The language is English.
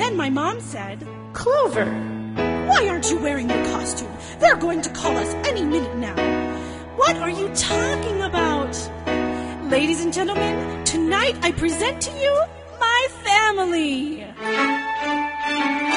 Then my mom said, Clover, why aren't you wearing your costume? They're going to call us any minute now. What are you talking about? Ladies and gentlemen, tonight I present to you my family.